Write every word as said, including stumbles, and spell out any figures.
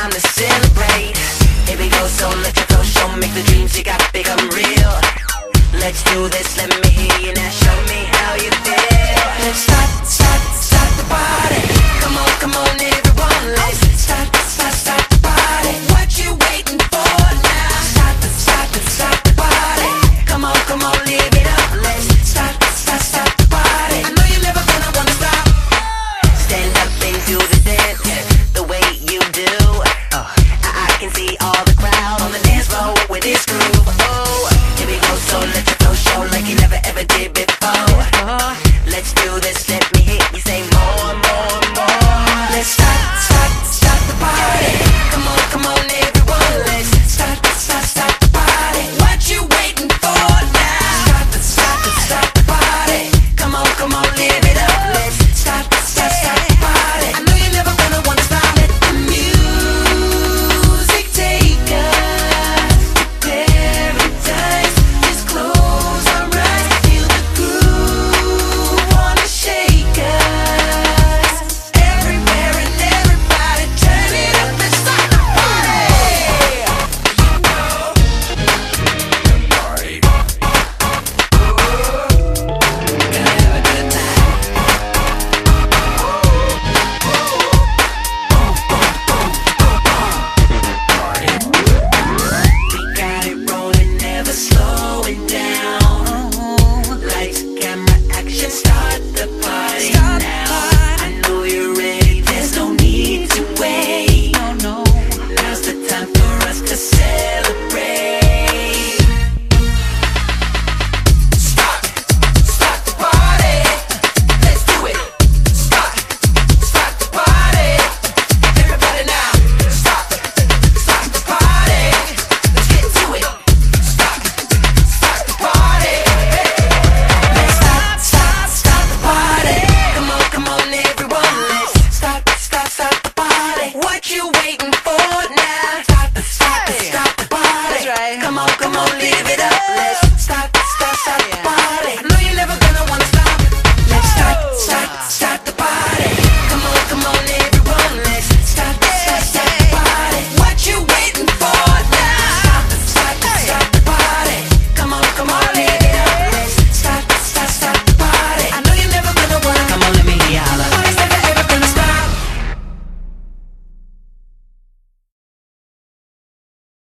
time to celebrate. Here we go, so let your go show, make the dreams you got become real. Let's do this, let me hear you now, show me how you feel.